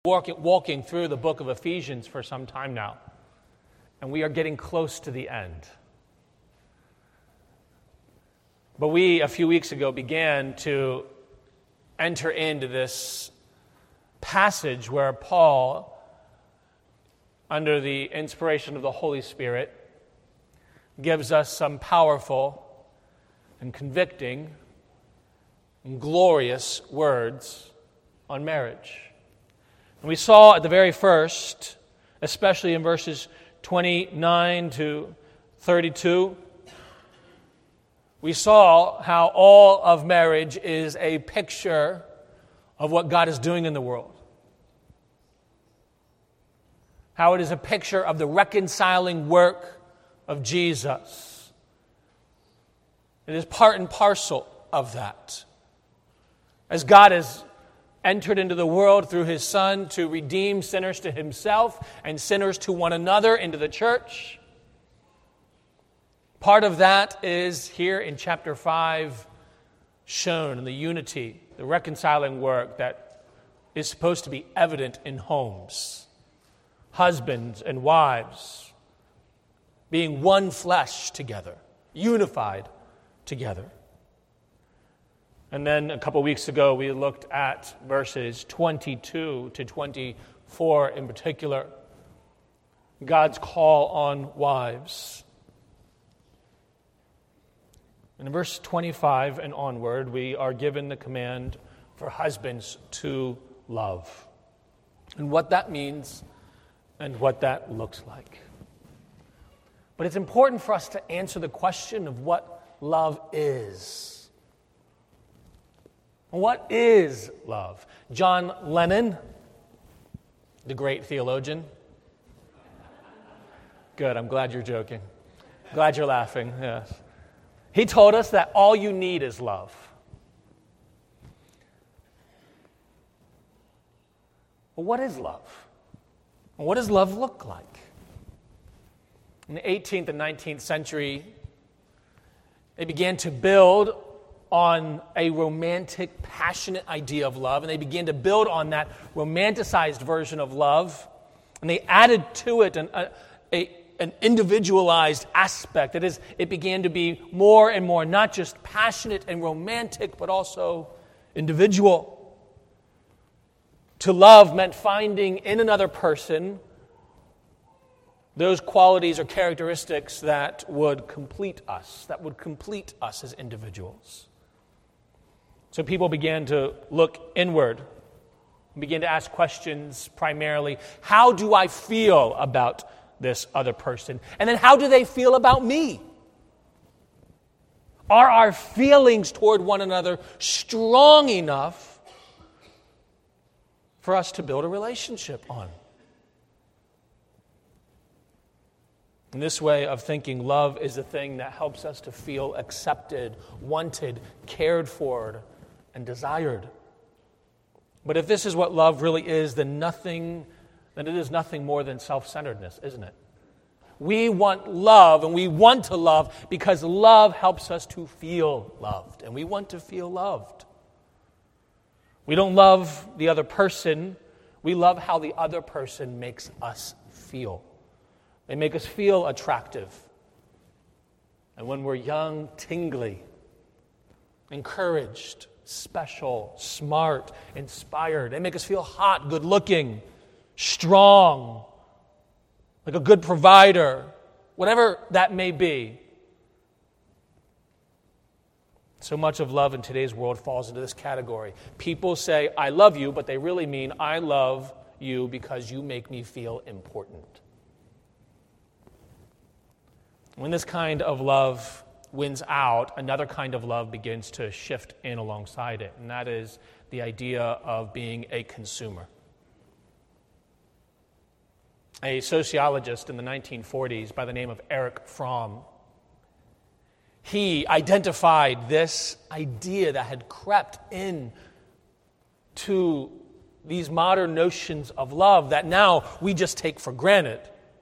Walking through the book of Ephesians for some time now, and we are getting close to the end. But we, a few weeks ago, began to enter into this passage where Paul, under the inspiration of the Holy Spirit, gives us some powerful and convicting and glorious words on marriage. And we saw at the very first, especially in verses 29 to 32, we saw how all of marriage is a picture of what God is doing in the world. How it is a picture of the reconciling work of Jesus. It is part and parcel of that. As God has entered into the world through His Son to redeem sinners to Himself and sinners to one another into the church. Part of that is here in chapter 5 shown in the unity, the reconciling work that is supposed to be evident in homes. Husbands and wives being one flesh together, unified together. And then a couple weeks ago, we looked at verses 22 to 24 in particular, God's call on wives. And in verse 25 and onward, we are given the command for husbands to love, and what that means and what that looks like. But it's important for us to answer the question of what love is. What is love? John Lennon, the great theologian. Good, I'm glad you're joking. Glad you're laughing, yes. He told us that all you need is love. Well, what is love? What does love look like? In the 18th and 19th century, they began to build on a romantic, passionate idea of love, and they began to build on that romanticized version of love, and they added to it an individualized aspect. That is, it began to be more and more not just passionate and romantic, but also individual. To love meant finding in another person those qualities or characteristics that would complete us as individuals. So people began to look inward, began to ask questions primarily, how do I feel about this other person? And then how do they feel about me? Are our feelings toward one another strong enough for us to build a relationship on? In this way of thinking, love is the thing that helps us to feel accepted, wanted, cared for, and desired. But if this is what love really is, then it is nothing more than self-centeredness, isn't it? We want love, and we want to love because love helps us to feel loved, and we want to feel loved. We don't love the other person. We love how the other person makes us feel. They make us feel attractive. And when we're young, tingly, encouraged, special, smart, inspired. They make us feel hot, good-looking, strong, like a good provider, whatever that may be. So much of love in today's world falls into this category. People say, I love you, but they really mean, I love you because you make me feel important. When this kind of love wins out, another kind of love begins to shift in alongside it, and that is the idea of being a consumer. A sociologist in the 1940s by the name of Erich Fromm, he identified this idea that had crept in to these modern notions of love that now we just take for granted.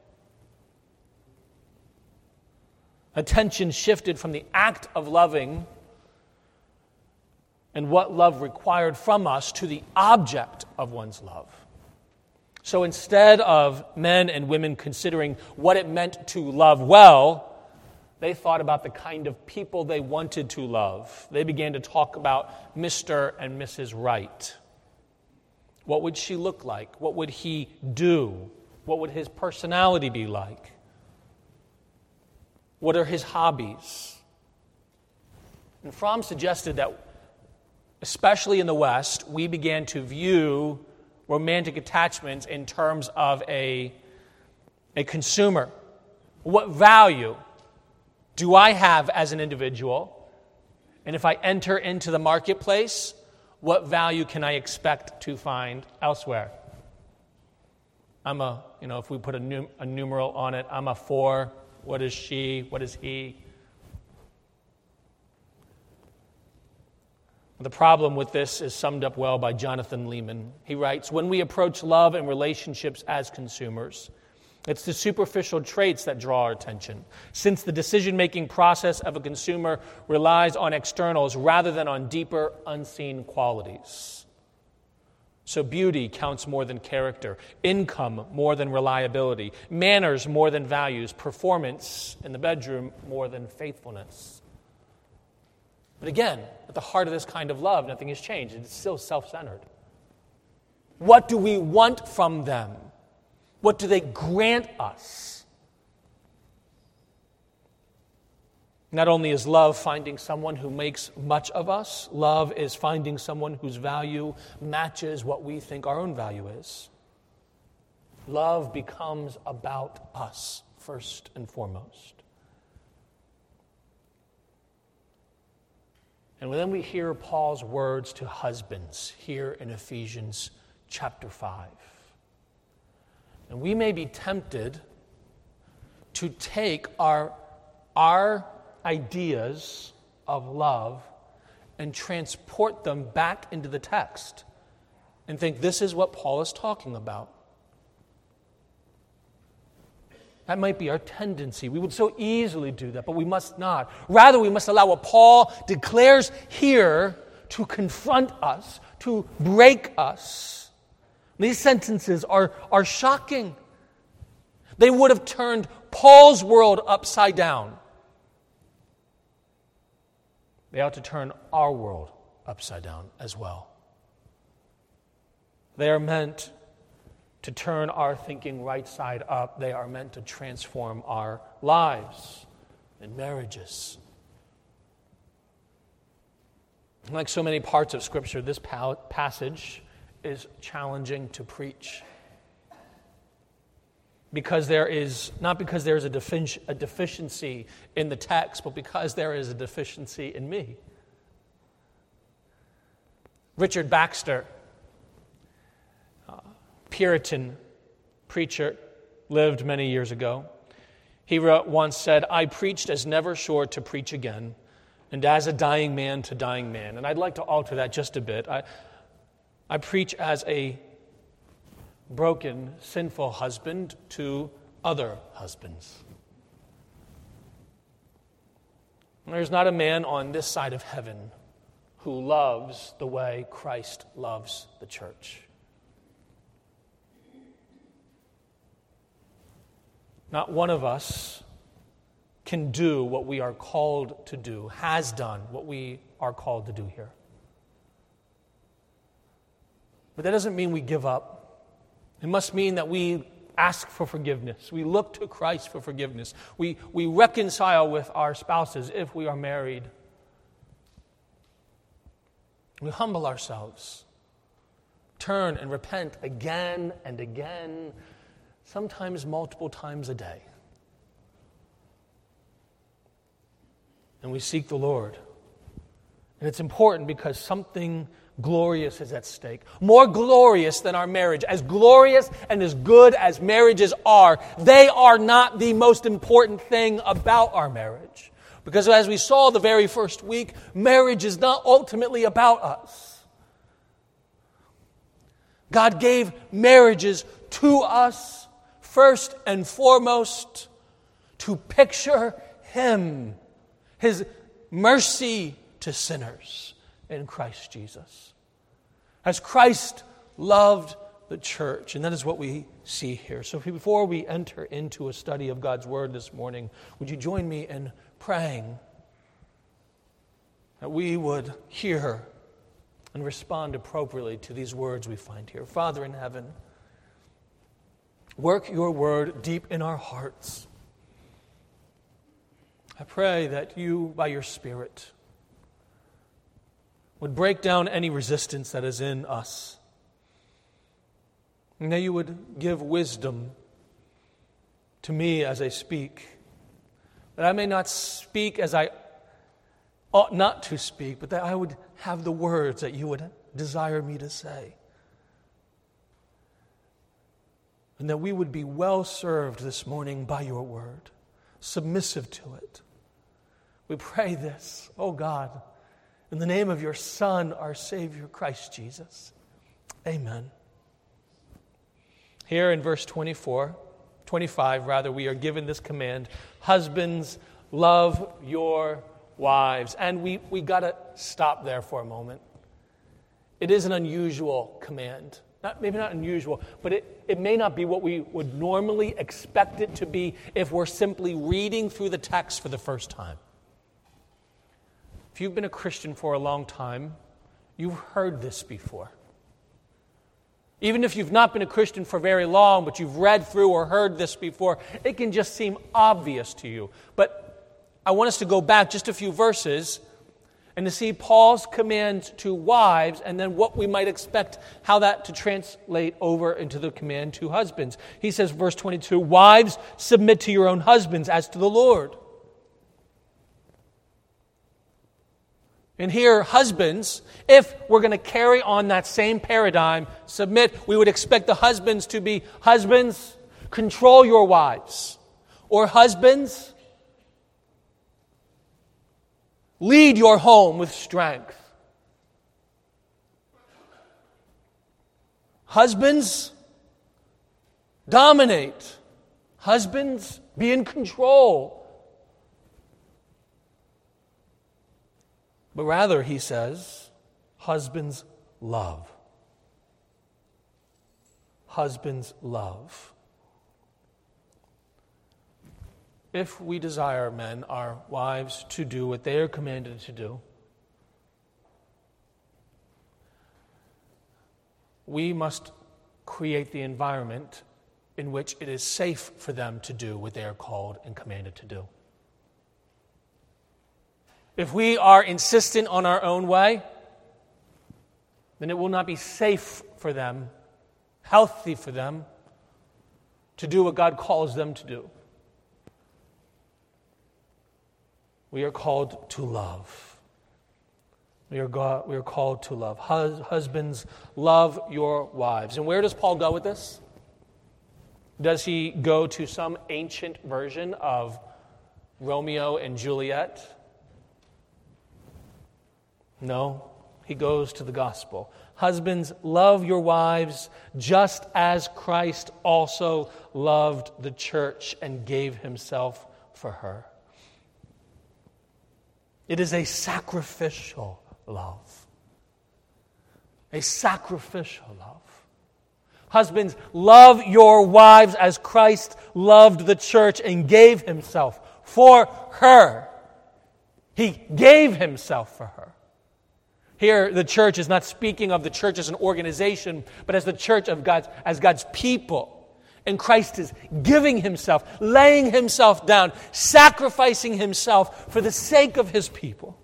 Attention shifted from the act of loving and what love required from us to the object of one's love. So instead of men and women considering what it meant to love well, they thought about the kind of people they wanted to love. They began to talk about Mr. and Mrs. Right. What would she look like? What would he do? What would his personality be like? What are his hobbies? And Fromm suggested that, especially in the West, we began to view romantic attachments in terms of a consumer. What value do I have as an individual? And if I enter into the marketplace, what value can I expect to find elsewhere? If we put a numeral on it, I'm a 4. What is she? What is he? The problem with this is summed up well by Jonathan Lehman. He writes, when we approach love and relationships as consumers, it's the superficial traits that draw our attention, since the decision-making process of a consumer relies on externals rather than on deeper, unseen qualities. So beauty counts more than character, income more than reliability, manners more than values, performance in the bedroom more than faithfulness. But again, at the heart of this kind of love, nothing has changed. It's still self-centered. What do we want from them? What do they grant us? Not only is love finding someone who makes much of us, love is finding someone whose value matches what we think our own value is. Love becomes about us first and foremost. And then we hear Paul's words to husbands here in Ephesians chapter 5. And we may be tempted to take our ideas of love and transport them back into the text and think this is what Paul is talking about. That might be our tendency. We would so easily do that, but we must not. Rather, we must allow what Paul declares here to confront us, to break us. These sentences are shocking. They would have turned Paul's world upside down. They ought to turn our world upside down as well. They are meant to turn our thinking right side up. They are meant to transform our lives and marriages. Like so many parts of Scripture, this passage is challenging to preach. Because there is, not because there is a deficiency in the text, but because there is a deficiency in me. Richard Baxter, Puritan preacher, lived many years ago. He once said, "I preached as never sure to preach again, and as a dying man to dying man." And I'd like to alter that just a bit. I preach as a broken, sinful husband to other husbands. There's not a man on this side of heaven who loves the way Christ loves the church. Not one of us can do what we are called to do, has done what we are called to do here. But that doesn't mean we give up. It must mean that we ask for forgiveness. We look to Christ for forgiveness. We reconcile with our spouses if we are married. We humble ourselves, turn and repent again and again, sometimes multiple times a day. And we seek the Lord. And it's important because something glorious is at stake. More glorious than our marriage. As glorious and as good as marriages are, they are not the most important thing about our marriage. Because as we saw the very first week, marriage is not ultimately about us. God gave marriages to us first and foremost to picture Him, His mercy to sinners in Christ Jesus. As Christ loved the church. And that is what we see here. So before we enter into a study of God's Word this morning, would you join me in praying that we would hear and respond appropriately to these words we find here. Father in heaven, work your word deep in our hearts. I pray that you, by your Spirit, would break down any resistance that is in us. And that you would give wisdom to me as I speak. That I may not speak as I ought not to speak, but that I would have the words that you would desire me to say. And that we would be well served this morning by your word, submissive to it. We pray this, oh God, in the name of your Son, our Savior, Christ Jesus. Amen. Here in verse 25, we are given this command: husbands, love your wives. And we got to stop there for a moment. It is an unusual command. Maybe not unusual, but it may not be what we would normally expect it to be if we're simply reading through the text for the first time. If you've been a Christian for a long time, you've heard this before. Even if you've not been a Christian for very long, but you've read through or heard this before, it can just seem obvious to you. But I want us to go back just a few verses and to see Paul's command to wives and then what we might expect how that to translate over into the command to husbands. He says, verse 22, wives, submit to your own husbands as to the Lord. And here, husbands, if we're going to carry on that same paradigm, submit, we would expect the husbands to be, husbands, control your wives. Or husbands, lead your home with strength. Husbands, dominate. Husbands, be in control. But rather, he says, husbands, love. Husbands, love. If we desire, men, our wives to do what they are commanded to do, we must create the environment in which it is safe for them to do what they are called and commanded to do. If we are insistent on our own way, then it will not be safe for them, healthy for them, to do what God calls them to do. We are called to love. We are called to love. Husbands, love your wives. And where does Paul go with this? Does he go to some ancient version of Romeo and Juliet? No, he goes to the gospel. Husbands, love your wives just as Christ also loved the church and gave himself for her. It is a sacrificial love. A sacrificial love. Husbands, love your wives as Christ loved the church and gave himself for her. He gave himself for her. Here, the church is not speaking of the church as an organization, but as the church of God's people. And Christ is giving himself, laying himself down, sacrificing himself for the sake of his people.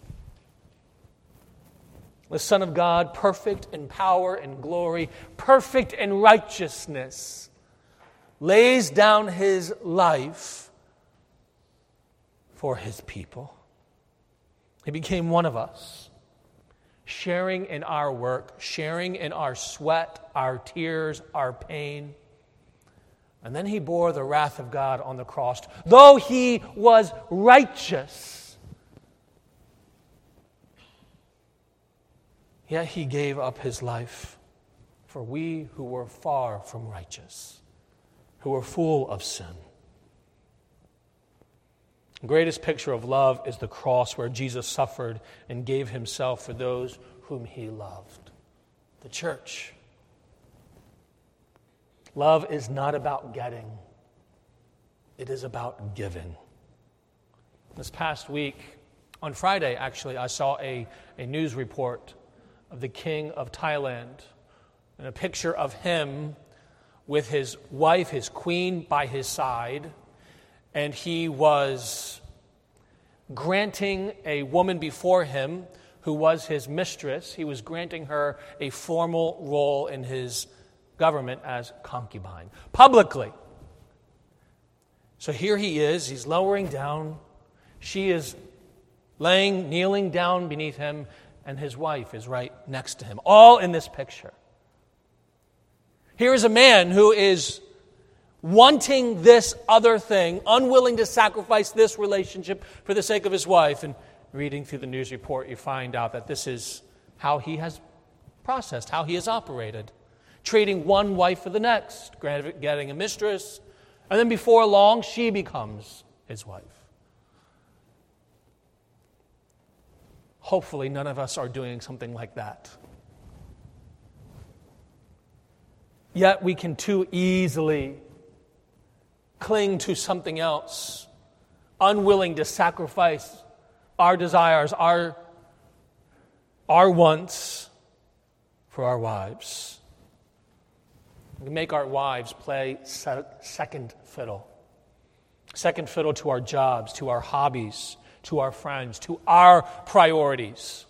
The Son of God, perfect in power and glory, perfect in righteousness, lays down his life for his people. He became one of us, sharing in our work, sharing in our sweat, our tears, our pain. And then he bore the wrath of God on the cross. Though he was righteous, yet he gave up his life for we who were far from righteous, who were full of sin. The greatest picture of love is the cross where Jesus suffered and gave himself for those whom he loved, the church. Love is not about getting. It is about giving. This past week, on Friday actually, I saw a news report of the King of Thailand and a picture of him with his wife, his queen, by his side. And he was granting a woman before him who was his mistress, he was granting her a formal role in his government as concubine, publicly. So here he is, he's lowering down, she is kneeling down beneath him, and his wife is right next to him, all in this picture. Here is a man who is wanting this other thing, unwilling to sacrifice this relationship for the sake of his wife. And reading through the news report, you find out that this is how he has processed, how he has operated. Trading one wife for the next, getting a mistress, and then before long, she becomes his wife. Hopefully, none of us are doing something like that. Yet we can too easily cling to something else, unwilling to sacrifice our desires, our wants for our wives. We make our wives play second fiddle. Second fiddle to our jobs, to our hobbies, to our friends, to our priorities.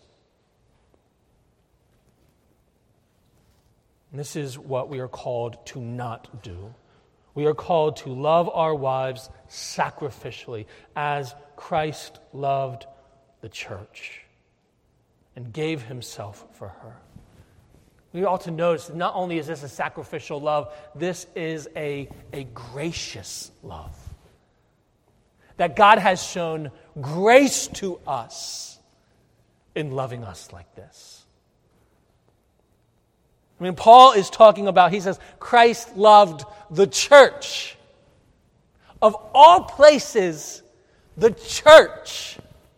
And this is what we are called to not do. We are called to love our wives sacrificially as Christ loved the church and gave himself for her. We ought to notice that not only is this a sacrificial love, this is a gracious love. That God has shown grace to us in loving us like this. I mean, Paul is talking about, he says, Christ loved the church. Of all places, the church.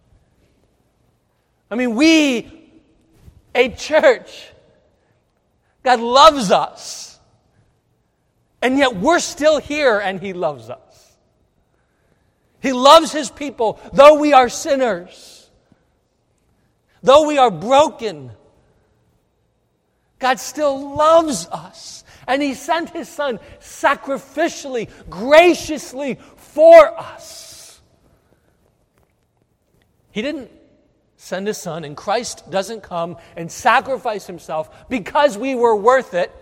I mean, we, a church, God loves us. And yet we're still here and he loves us. He loves his people, though we are sinners. Though we are broken, God still loves us. And he sent his Son sacrificially, graciously for us. He didn't send his Son, and Christ doesn't come and sacrifice himself because we were worth it,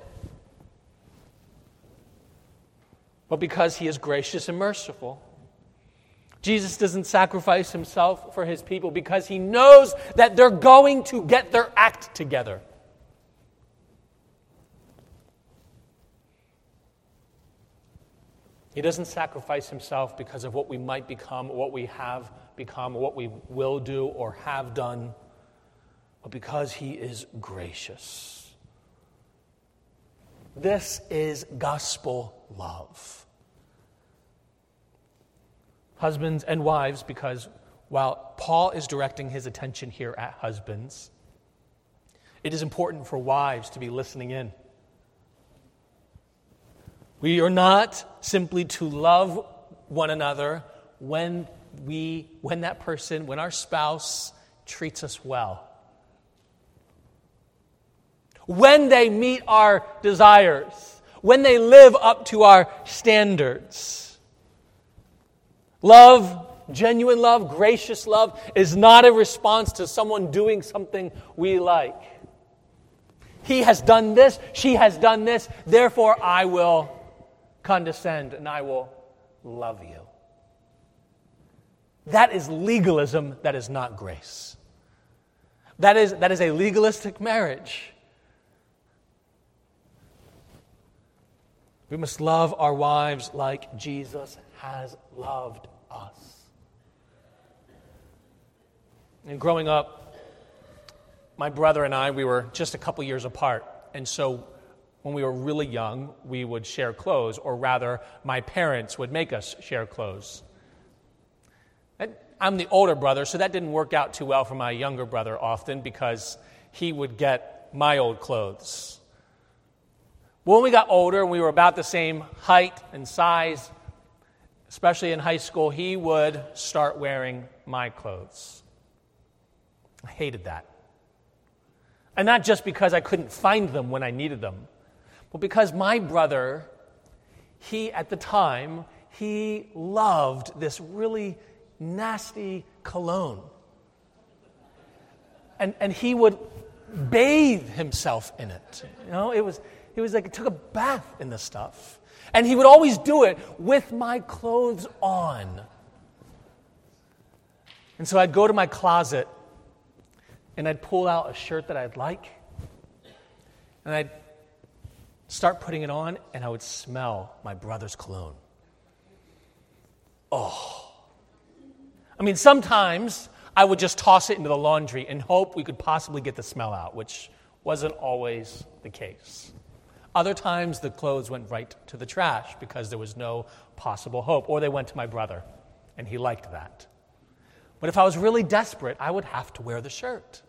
but because he is gracious and merciful. Jesus doesn't sacrifice himself for his people because he knows that they're going to get their act together. He doesn't sacrifice himself because of what we might become, what we have become, what we will do or have done, but because he is gracious. This is gospel love. Husbands and wives, because while Paul is directing his attention here at husbands, it is important for wives to be listening in. We are not simply to love one another when our spouse treats us well. When they meet our desires, when they live up to our standards. Love, genuine love, gracious love is not a response to someone doing something we like. He has done this, she has done this, therefore I will condescend and I will love you. That is legalism, that is not grace. That is a legalistic marriage. We must love our wives like Jesus has loved us. And growing up, my brother and I, we were just a couple years apart. And so when we were really young, we would share clothes, or rather, my parents would make us share clothes. I'm the older brother, so that didn't work out too well for my younger brother often because he would get my old clothes. When we got older and we were about the same height and size, especially in high school, he would start wearing my clothes. I hated that. And not just because I couldn't find them when I needed them, but because my brother, at the time, he loved this really nasty cologne. And he would bathe himself in it. It was like he took a bath in the stuff. And he would always do it with my clothes on. And so I'd go to my closet and I'd pull out a shirt that I'd like. And I'd start putting it on and I would smell my brother's cologne. Oh. I mean, sometimes I would just toss it into the laundry and hope we could possibly get the smell out, which wasn't always the case. Other times, the clothes went right to the trash because there was no possible hope, or they went to my brother, and he liked that. But if I was really desperate, I would have to wear the shirt.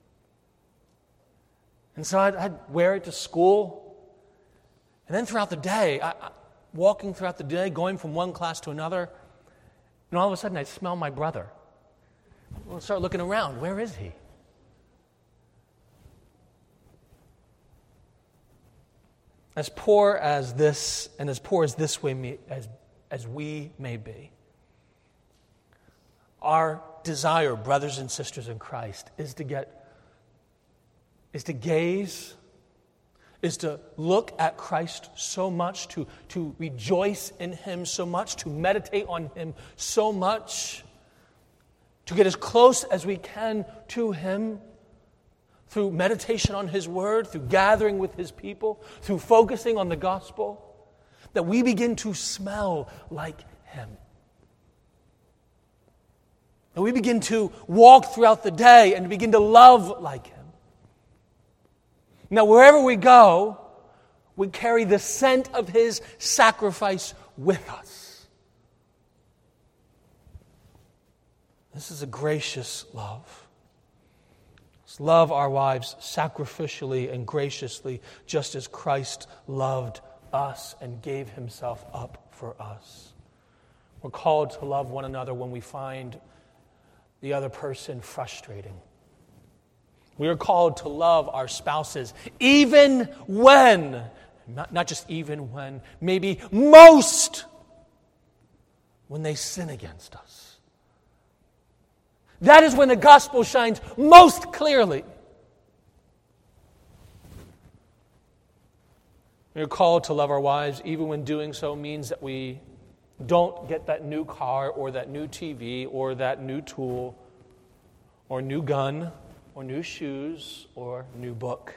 And so I'd wear it to school, and then throughout the day, walking throughout the day, going from one class to another, and all of a sudden I'd smell my brother. I'll start looking around. Where is he? As poor as this, and as poor as this way as we may be, our desire, brothers and sisters in Christ, is to gaze, is to look at Christ so much, to rejoice in Him so much, to meditate on Him so much, to get as close as we can to Him through meditation on His Word, through gathering with His people, through focusing on the gospel, that we begin to smell like Him. That we begin to walk throughout the day and begin to love like Him. Now, wherever we go, we carry the scent of His sacrifice with us. This is a gracious love. Let's love our wives sacrificially and graciously, just as Christ loved us and gave Himself up for us. We're called to love one another when we find the other person frustrating. We are called to love our spouses even when, not just even when, maybe most when they sin against us. That is when the gospel shines most clearly. We are called to love our wives even when doing so means that we don't get that new car or that new TV or that new tool or new gun or new shoes or new book.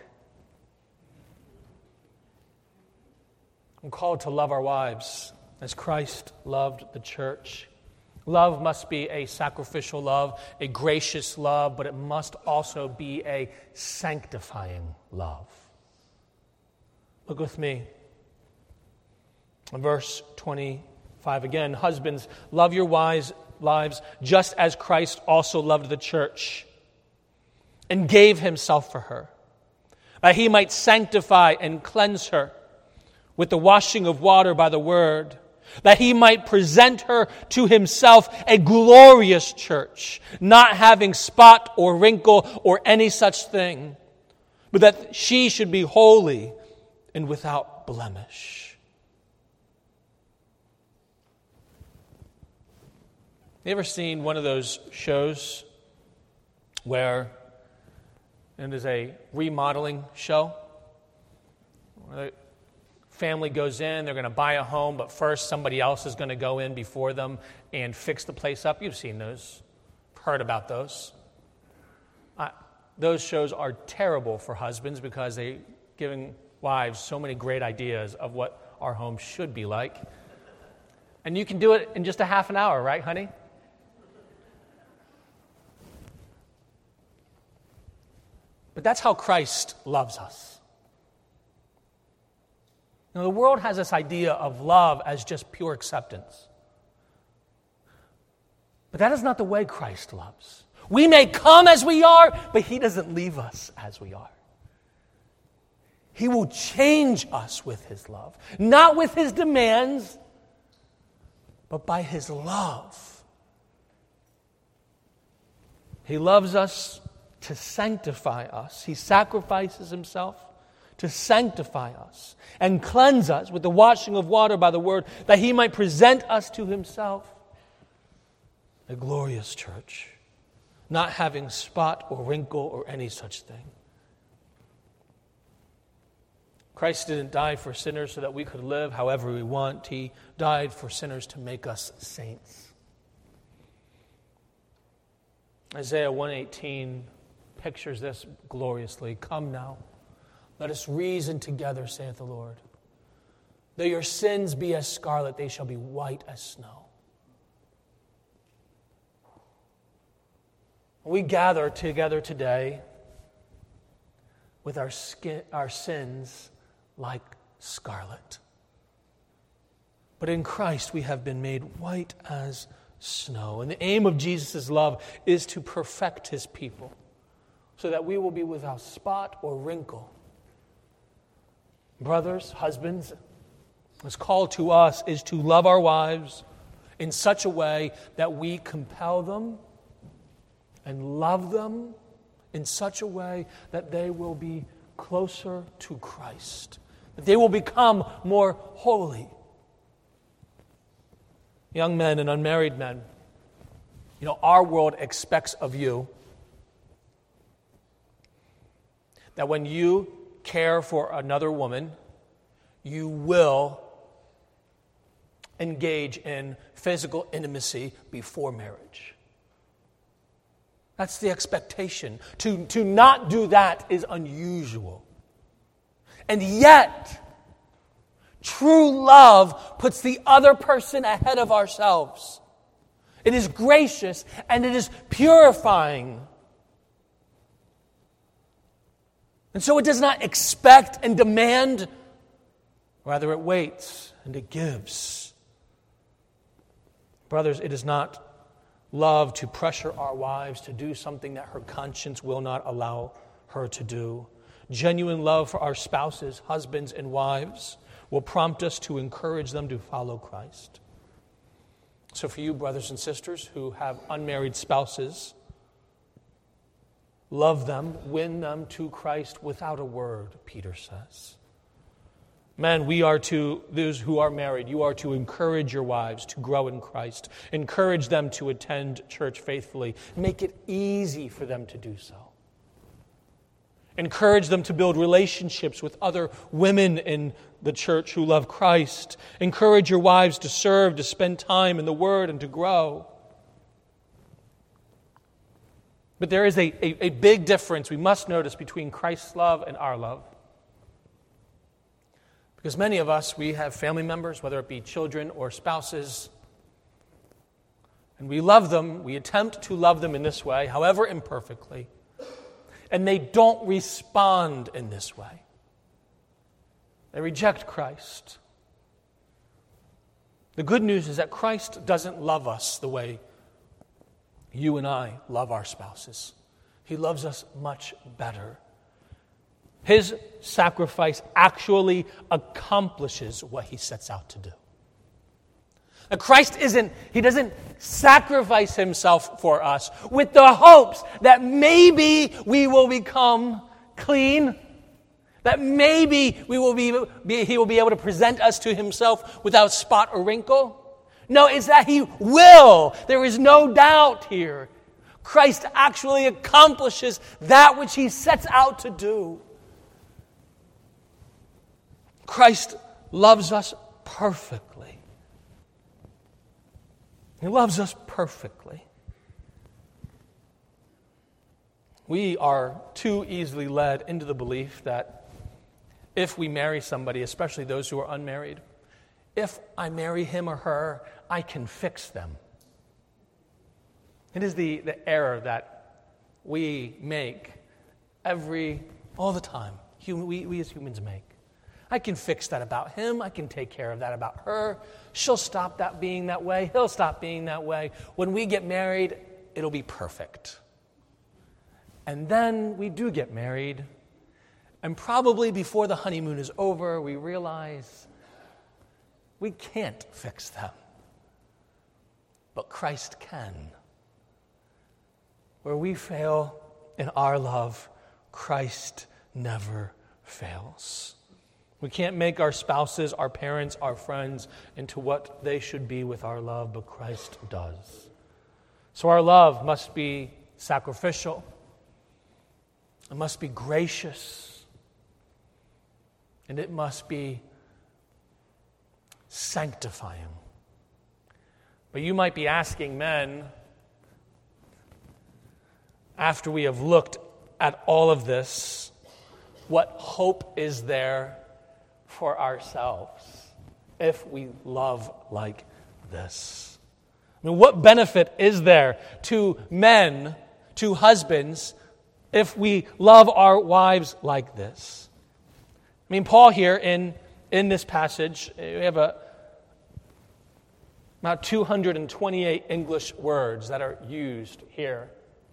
I'm called to love our wives as Christ loved the church. Love must be a sacrificial love, a gracious love, but it must also be a sanctifying love. Look with me. In verse 25 again, husbands, love your wives just as Christ also loved the church and gave Himself for her, that He might sanctify and cleanse her with the washing of water by the word, that He might present her to Himself a glorious church, not having spot or wrinkle or any such thing, but that she should be holy and without blemish. You ever seen one of those shows where it is a remodeling show? Where family goes in, they're going to buy a home, but first somebody else is going to go in before them and fix the place up. You've seen those, heard about those. Those shows are terrible for husbands because they're giving wives so many great ideas of what our home should be like. And you can do it in just a half an hour, right, honey? But that's how Christ loves us. Now, the world has this idea of love as just pure acceptance. But that is not the way Christ loves. We may come as we are, but He doesn't leave us as we are. He will change us with His love. Not with His demands, but by His love. He loves us to sanctify us. He sacrifices Himself to sanctify us and cleanse us with the washing of water by the Word, that He might present us to Himself a glorious church, not having spot or wrinkle or any such thing. Christ didn't die for sinners so that we could live however we want. He died for sinners to make us saints. Isaiah 1:18 pictures this gloriously. Come now, let us reason together, saith the Lord. Though your sins be as scarlet, they shall be white as snow. We gather together today with our sins like scarlet. But in Christ we have been made white as snow. And the aim of Jesus' love is to perfect His people so that we will be without spot or wrinkle. Brothers, husbands, what's called to us is to love our wives in such a way that we compel them and love them in such a way that they will be closer to Christ, that they will become more holy. Young men and unmarried men, our world expects of you that when you care for another woman, you will engage in physical intimacy before marriage. That's the expectation. To not do that is unusual. And yet, true love puts the other person ahead of ourselves. It is gracious and it is purifying. And so it does not expect and demand, rather it waits and it gives. Brothers, it is not love to pressure our wives to do something that her conscience will not allow her to do. Genuine love for our spouses, husbands, and wives will prompt us to encourage them to follow Christ. So for you, brothers and sisters who have unmarried spouses, love them, win them to Christ without a word, Peter says. Men, those who are married, you are to encourage your wives to grow in Christ. Encourage them to attend church faithfully. Make it easy for them to do so. Encourage them to build relationships with other women in the church who love Christ. Encourage your wives to serve, to spend time in the Word, and to grow. But there is a big difference we must notice between Christ's love and our love. Because many of us, we have family members, whether it be children or spouses, and we love them, we attempt to love them in this way, however imperfectly, and they don't respond in this way. They reject Christ. The good news is that Christ doesn't love us the way you and I love our spouses. He loves us much better. His sacrifice actually accomplishes what He sets out to do. Now, Christ doesn't sacrifice Himself for us with the hopes that maybe we will become clean, that maybe He will be able to present us to Himself without spot or wrinkle. No, it's that He will. There is no doubt here. Christ actually accomplishes that which He sets out to do. Christ loves us perfectly. He loves us perfectly. We are too easily led into the belief that if we marry somebody, especially those who are unmarried, if I marry him or her, I can fix them. It is the error that we make all the time. We as humans make. I can fix that about him. I can take care of that about her. She'll stop that being that way. He'll stop being that way. When we get married, it'll be perfect. And then we do get married, And probably before the honeymoon is over, we realize we can't fix them. But Christ can. Where we fail in our love, Christ never fails. We can't make our spouses, our parents, our friends into what they should be with our love, but Christ does. So our love must be sacrificial. It must be gracious. And it must be sanctifying. But you might be asking, men, after we have looked at all of this, what hope is there for ourselves if we love like this? I mean, what benefit is there to men, to husbands, if we love our wives like this? I mean, Paul here in this passage, we have about 228 English words that are used here.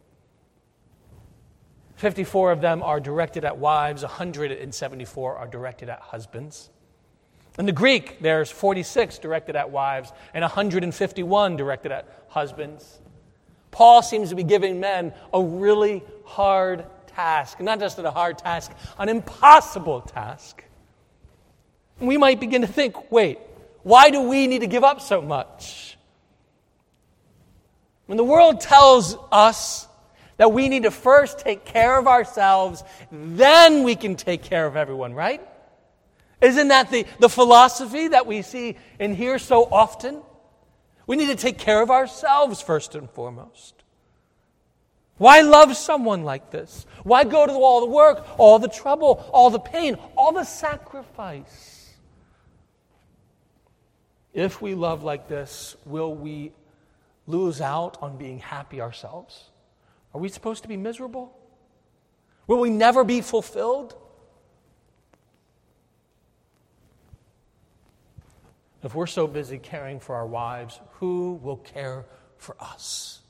54 of them are directed at wives, 174 are directed at husbands. In the Greek, there's 46 directed at wives and 151 directed at husbands. Paul seems to be giving men a really hard task. Not just a hard task, an impossible task. And we might begin to think, wait, why do we need to give up so much? When the world tells us that we need to first take care of ourselves, then we can take care of everyone, right? Isn't that the philosophy that we see and hear so often? We need to take care of ourselves first and foremost. Why love someone like this? Why go to all the work, all the trouble, all the pain, all the sacrifice? If we love like this, will we lose out on being happy ourselves? Are we supposed to be miserable? Will we never be fulfilled? If we're so busy caring for our wives, who will care for us?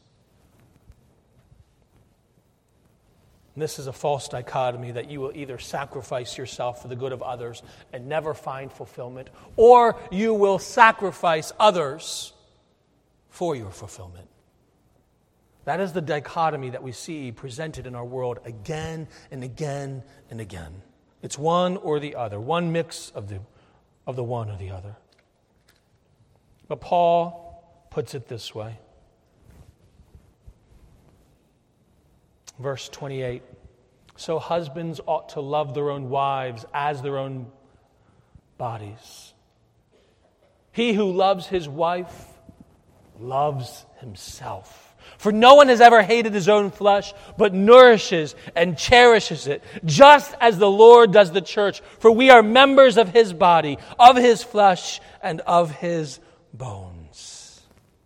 And this is a false dichotomy that you will either sacrifice yourself for the good of others and never find fulfillment, or you will sacrifice others for your fulfillment. That is the dichotomy that we see presented in our world again and again and again. It's one or the other, one mix of the one or the other. But Paul puts it this way. Verse 28, so husbands ought to love their own wives as their own bodies. He who loves his wife loves himself. For no one has ever hated his own flesh, but nourishes and cherishes it, just as the Lord does the church. For we are members of his body, of his flesh, and of his bones.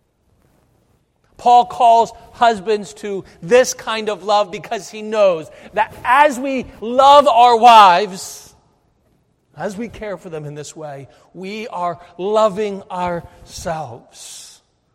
Paul calls husbands to this kind of love because he knows that as we love our wives, as we care for them in this way, we are loving ourselves.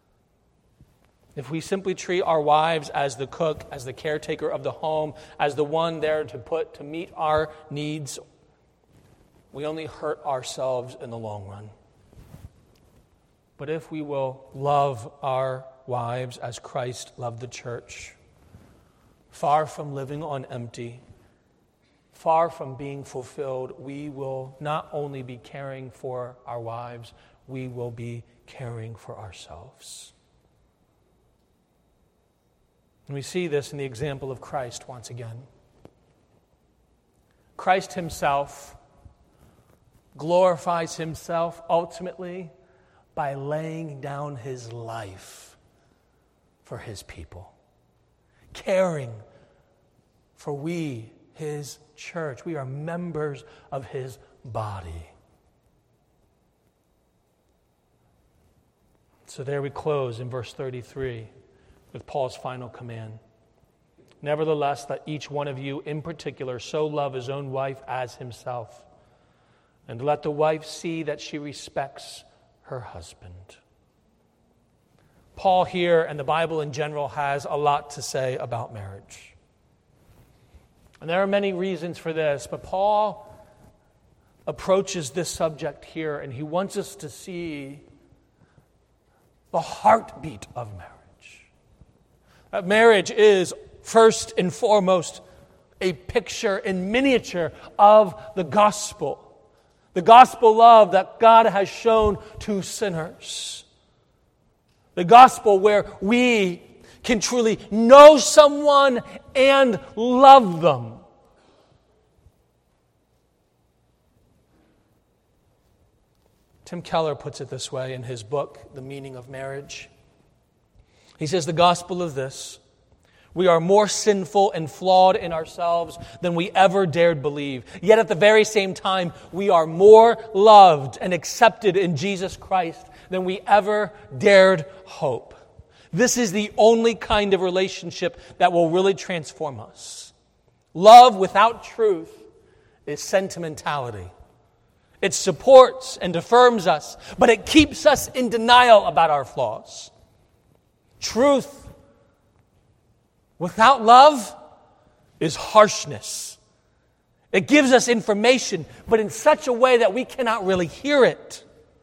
If we simply treat our wives as the cook, as the caretaker of the home, as the one there to meet our needs, we only hurt ourselves in the long run. But if we will love our wives as Christ loved the church, far from living on empty, far from being fulfilled, we will not only be caring for our wives, we will be caring for ourselves. And we see this in the example of Christ once again. Christ himself glorifies himself ultimately by laying down his life for his people, caring for we, his church. We are members of his body. So there we close in verse 33 with Paul's final command. Nevertheless, let each one of you in particular so love his own wife as himself, and let the wife see that she respects her husband. Paul here and the Bible in general has a lot to say about marriage. And there are many reasons for this, but Paul approaches this subject here, and he wants us to see the heartbeat of marriage. That marriage is, first and foremost, a picture in miniature of the gospel love that God has shown to sinners. The gospel where we can truly know someone and love them. Tim Keller puts it this way in his book, The Meaning of Marriage. He says, the gospel is this: we are more sinful and flawed in ourselves than we ever dared believe. Yet at the very same time, we are more loved and accepted in Jesus Christ than we ever dared hope. This is the only kind of relationship that will really transform us. Love without truth is sentimentality. It supports and affirms us, but it keeps us in denial about our flaws. Truth without love is harshness. It gives us information, but in such a way that we cannot really hear it.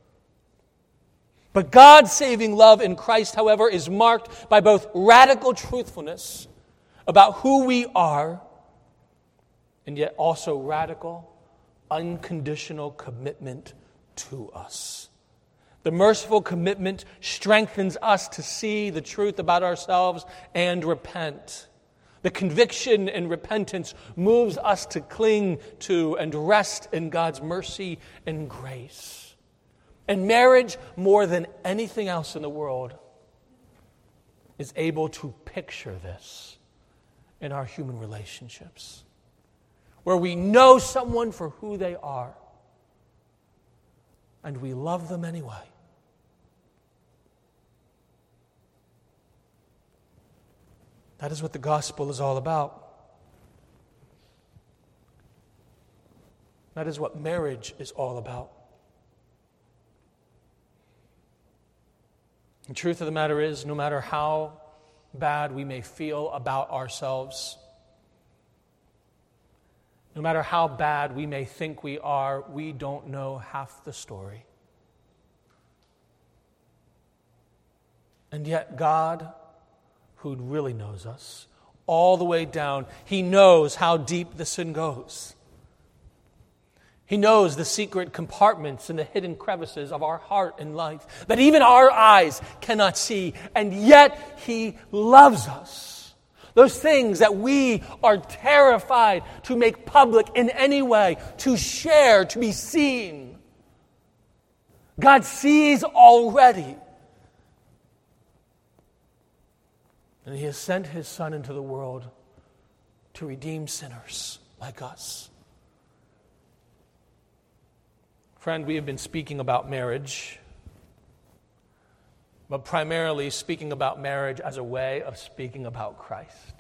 But God's saving love in Christ, however, is marked by both radical truthfulness about who we are, and yet also radical, unconditional commitment to us. The merciful commitment strengthens us to see the truth about ourselves and repent. The conviction and repentance moves us to cling to and rest in God's mercy and grace. And marriage, more than anything else in the world, is able to picture this in our human relationships, where we know someone for who they are, and we love them anyway. That is what the gospel is all about. That is what marriage is all about. The truth of the matter is, no matter how bad we may feel about ourselves, no matter how bad we may think we are, we don't know half the story. And yet God, who really knows us, all the way down, He knows how deep the sin goes. He knows the secret compartments and the hidden crevices of our heart and life that even our eyes cannot see, and yet He loves us. Those things that we are terrified to make public in any way, to share, to be seen. God sees already. And He has sent His Son into the world to redeem sinners like us. Friend, we have been speaking about marriage, but primarily speaking about marriage as a way of speaking about Christ.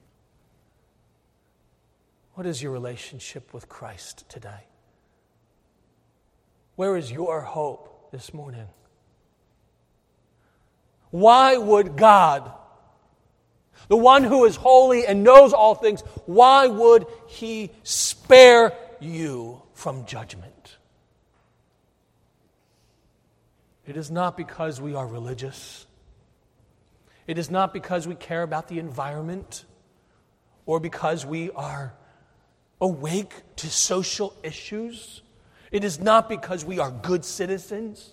What is your relationship with Christ today? Where is your hope this morning? Why would God, the one who is holy and knows all things, why would He spare you from judgment? It is not because we are religious. It is not because we care about the environment or because we are awake to social issues. It is not because we are good citizens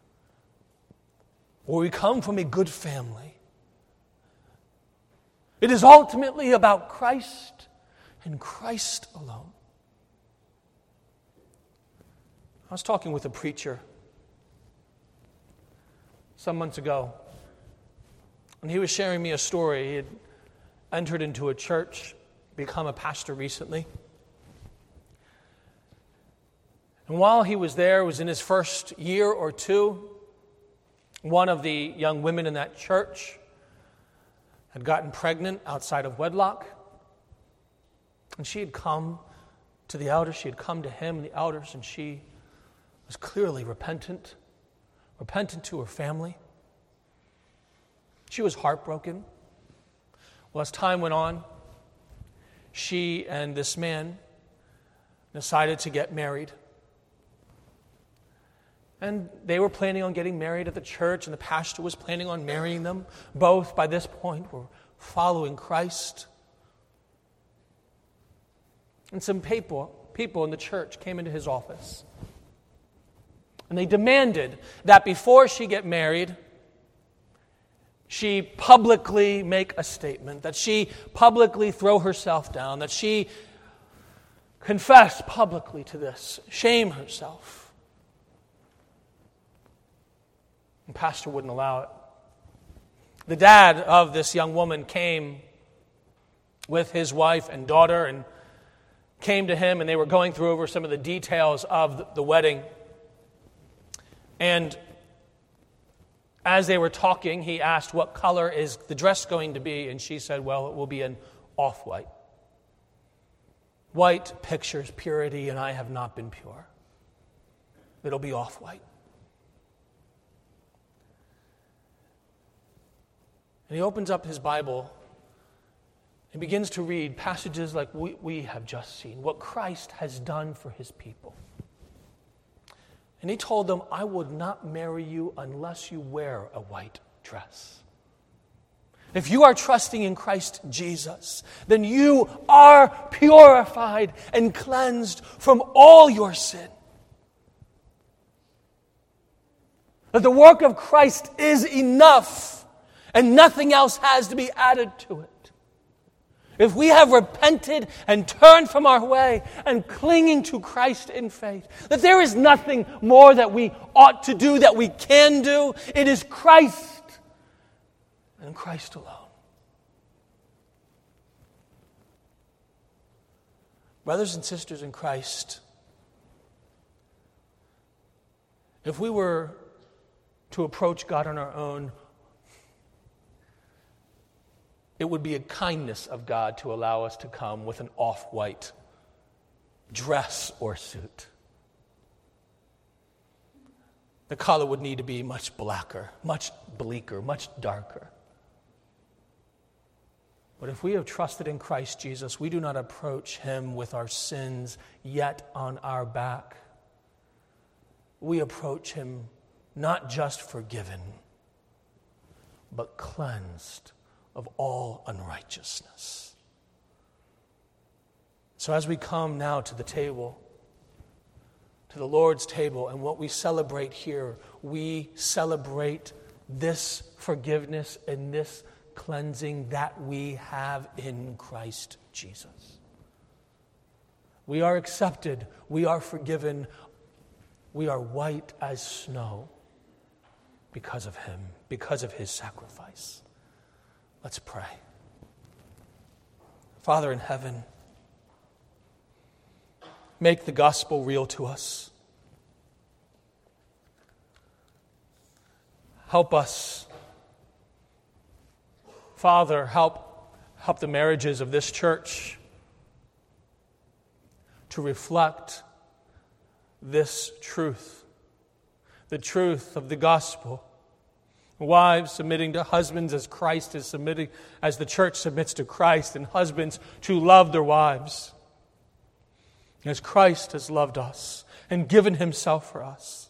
or we come from a good family. It is ultimately about Christ and Christ alone. I was talking with a preacher some months ago, and he was sharing me a story. He had entered into a church, become a pastor recently. And while he was there, was in his first year or two, one of the young women in that church had gotten pregnant outside of wedlock. And she had come to the elders, she had come to him and the elders, and she was clearly repentant to her family. She was heartbroken. Well, as time went on, she and this man decided to get married. And they were planning on getting married at the church, and the pastor was planning on marrying them. Both, by this point, were following Christ. And some people in the church came into his office. And they demanded that before she get married, she publicly make a statement, that she publicly throw herself down, that she confess publicly to this, shame herself. And the pastor wouldn't allow it. The dad of this young woman came with his wife and daughter and came to him, and they were going through over some of the details of the wedding. And as they were talking, he asked, what color is the dress going to be? And she said, well, it will be an off-white. White pictures purity, and I have not been pure. It'll be off-white. And he opens up his Bible and begins to read passages like we have just seen, what Christ has done for his people. And he told them, I would not marry you unless you wear a white dress. If you are trusting in Christ Jesus, then you are purified and cleansed from all your sin. That the work of Christ is enough, and nothing else has to be added to it. If we have repented and turned from our way and clinging to Christ in faith, that there is nothing more that we ought to do, that we can do. It is Christ and Christ alone. Brothers and sisters in Christ, if we were to approach God on our own, it would be a kindness of God to allow us to come with an off-white dress or suit. The color would need to be much blacker, much bleaker, much darker. But if we have trusted in Christ Jesus, we do not approach him with our sins yet on our back. We approach him not just forgiven, but cleansed of all unrighteousness. So as we come now to the table, to the Lord's table, and what we celebrate here, we celebrate this forgiveness and this cleansing that we have in Christ Jesus. We are accepted, we are forgiven, we are white as snow because of him, because of his sacrifice. Let's pray. Father in heaven, make the gospel real to us. Help us. Father, help the marriages of this church to reflect this truth, the truth of the gospel. Wives submitting to husbands as Christ is submitting, as the church submits to Christ, and husbands to love their wives as Christ has loved us and given himself for us.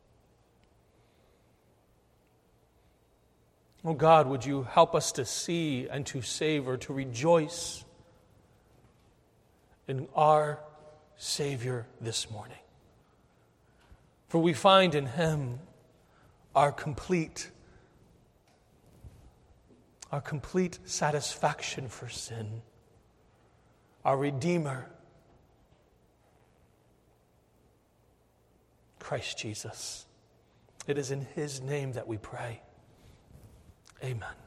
Oh God, would you help us to see and to savor, to rejoice in our Savior this morning. For we find in him our complete satisfaction for sin, our Redeemer, Christ Jesus. It is in his name that we pray. Amen.